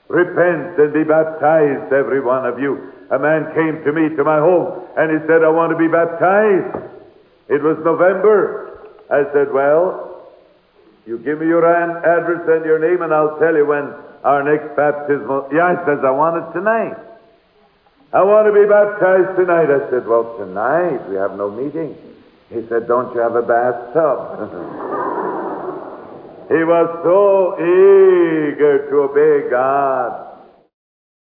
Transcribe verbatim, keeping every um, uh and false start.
Repent and be baptized, every one of you. A man came to me, to my home, and he said, I want to be baptized. It was November. I said, well, you give me your an- address and your name, and I'll tell you when our next baptismal... Yeah, he says, I want it tonight. I want to be baptized tonight. I said, well, tonight we have no meeting. He said, don't you have a bathtub? He was so eager to obey God.